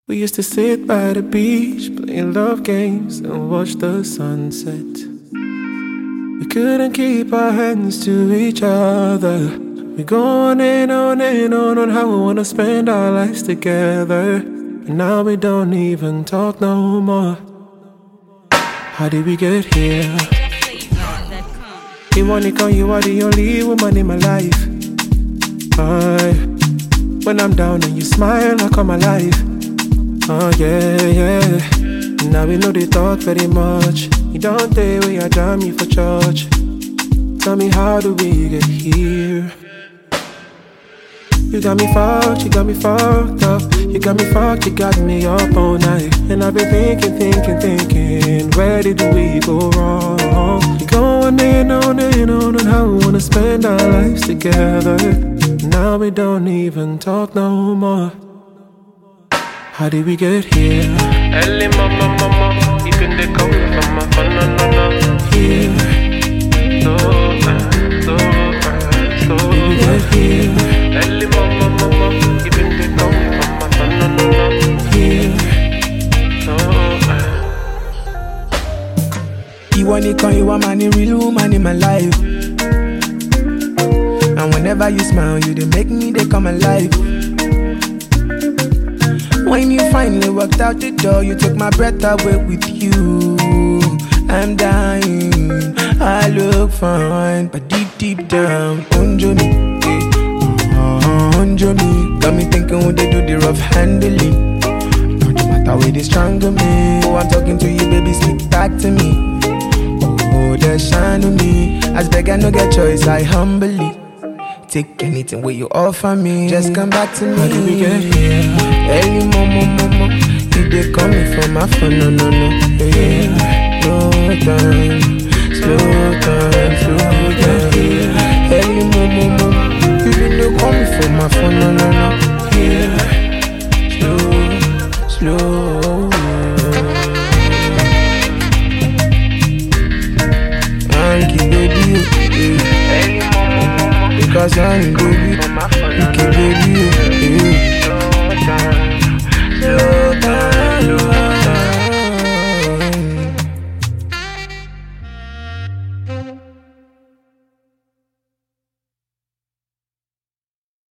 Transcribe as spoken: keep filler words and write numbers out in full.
We used to sit by the beach, playing love games and watch the sunset. We couldn't keep our hands to each other. We go on and on and on on how we wanna spend our lives together. But now we don't even talk no more. How did we get here? You want it, you are the only woman in my life. I, when I'm down and you smile, I come alive. Oh yeah, yeah. Now we know they talk very much. You don't say where I jam you for church. Tell me, how do we get here? You got me fucked, you got me fucked up. You got me fucked, you got me up all night. And I've been thinking, thinking, thinking, where did we go wrong? You go on and on and on and how we wanna spend our lives together. Now we don't even talk no more. How did we get here? Early mama, mama, you can take out from my fun, no, no, no. Here, So, uh, so, uh, so. how did we get here? Early mama, mama, you can take out from my fun, no, no, no. Here, So, uh. You want it, cause you a man, a real woman in my life. And whenever you smile, you they make me, they come alive. When you finally walked out the door, you took my breath away with you. I'm dying, I look fine, but deep, deep down, under me, yeah. Under me, got me thinking would they do the rough handling. No matter where they strangle me, oh, I'm talking to you, baby, speak back to me. Oh, they shine on me, as beg I no get choice, I humbly take anything where you offer me. Just come back to me. how did we get here? Early mama, mama, you they call me from my phone, no, no, no. Yeah, slow down, slow down, slow down. Early mama, mama, you they call me from my phone, no, no, no. Yeah, slow, slow. Thank you, baby. Early mama, mama, Because I'm baby, from my fun, you no, keep no,